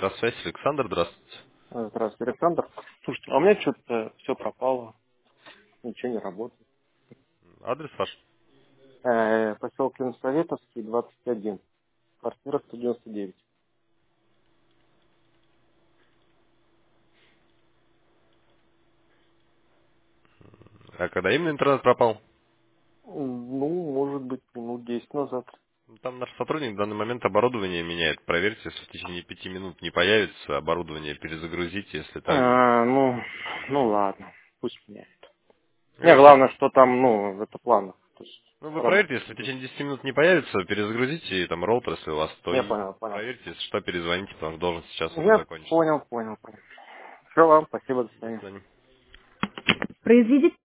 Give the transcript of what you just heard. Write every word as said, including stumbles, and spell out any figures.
Здравствуйте, Александр, здравствуйте. Э, Здравствуйте, Александр. Слушайте, а у меня что-то все пропало, ничего не работает. Адрес ваш? Э, поселок Ленсоветовский, двадцать один, квартира сто девяносто девять. А когда именно интернет пропал? М, Ну, может быть, минут десять назад. Ну, Там наш сотрудник в данный момент оборудование меняет. Проверьте, если в течение пяти минут не появится оборудование, перезагрузите, если так же. А, ну, ну ладно, пусть меняет. Мне Если, главное, что там, ну, это план. То есть ну, вы проверьте, работать если в будет. течение десяти минут не появится, перезагрузите там роутер, если у вас, то Я и понял, понял. проверьте, если что, перезвоните, потому что должен сейчас уже Я закончиться. понял, понял, понял. Все, вам спасибо, до До свидания. свидания. Произведите